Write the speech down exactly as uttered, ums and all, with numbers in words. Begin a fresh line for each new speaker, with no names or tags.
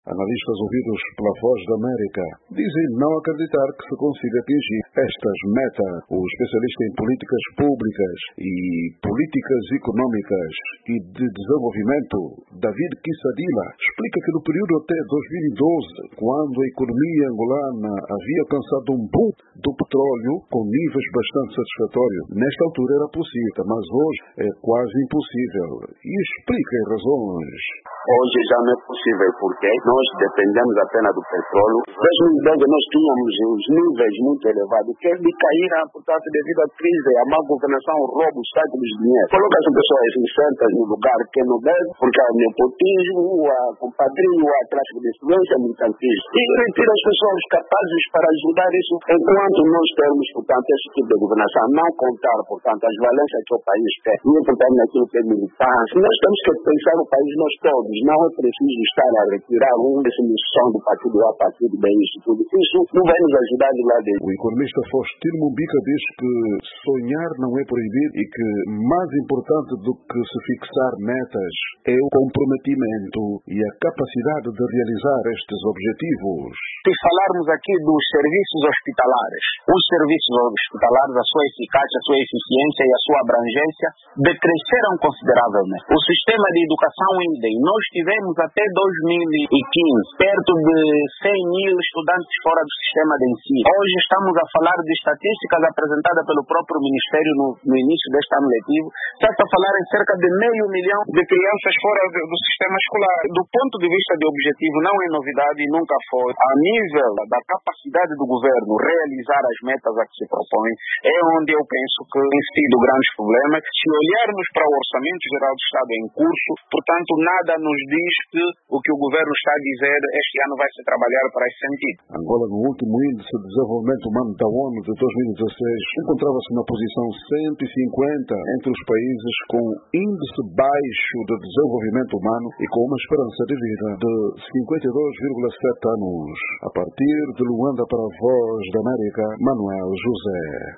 Analistas ouvidos pela Voz da América dizem não acreditar que se consiga atingir estas metas. O especialista em políticas públicas e políticas econômicas e de desenvolvimento, David Quisadila, explica que no período até dois mil e doze, quando a economia angolana havia alcançado um boom do petróleo com níveis bastante satisfatórios, nesta altura era possível, mas hoje é quase impossível. E explica as razões.
Hoje já não é possível, porque nós dependemos apenas do petróleo. Em dois mil e doze nós tínhamos os níveis muito elevados, que de cair, portanto, devido à crise, a má governação, o roubo, o saque dos dinheiros. Coloca as pessoas incertas no lugar que não deve, porque há o nepotismo, há compadrio, há tráfico de influência, militantismo. E retira as pessoas capazes para ajudar isso, enquanto nós temos, portanto, esse tipo de governação, não contar, portanto, as valências que o país tem, não contar naquilo que é militância. Nós temos que pensar no país nós todos. Não é preciso estar a retirar um dessa missão do partido A, partido B, isso tudo. Isso não vai nos ajudar de lá dentro.
O economista Faustino Mumbica diz que sonhar não é proibido e que mais importante do que se fixar metas é o comprometimento e a capacidade de realizar estes objetivos.
Se falarmos aqui dos serviços hospitalares, os serviços hospitalares, a sua eficácia, a sua eficiência e a sua abrangência decresceram consideravelmente. O sistema de educação idem. Nós tivemos até dois mil e quinze perto de cem mil estudantes fora do sistema de ensino. Hoje estamos a falar de estatísticas apresentadas pelo próprio Ministério no, no início deste ano letivo. Está-se a falar em cerca de meio milhão de crianças fora do, do sistema escolar. Do ponto de vista de objetivo, não é novidade e nunca foi. A nível da capacidade do governo realizar as metas a que se propõe, é onde eu penso que incide o grande problema. Se olharmos para o Orçamento Geral do Estado em curso, portanto, nada nos diz que o que o governo está a dizer este ano vai se trabalhar para esse sentido.
Angola, no último Índice de Desenvolvimento Humano da ONU de dois mil e dezesseis, encontrava-se na posição cento e cinquenta entre os países com índice baixo de desenvolvimento humano e com uma esperança de vida de cinquenta e dois vírgula sete anos. A partir de Luanda para a Voz da América, Manuel José.